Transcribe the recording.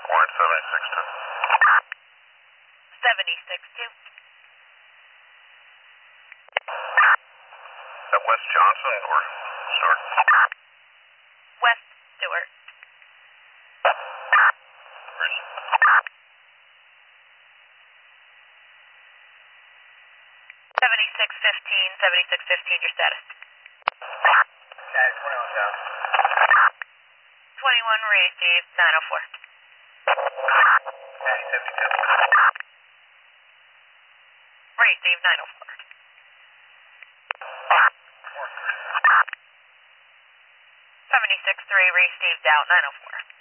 Warrant 76-2. 76-2. Is that West Johnson or Stewart? West Stewart. 76-15, your status. Okay, 21 down. 21, receive 904. Okay, 72. Receive 904. 76-3, received out 904.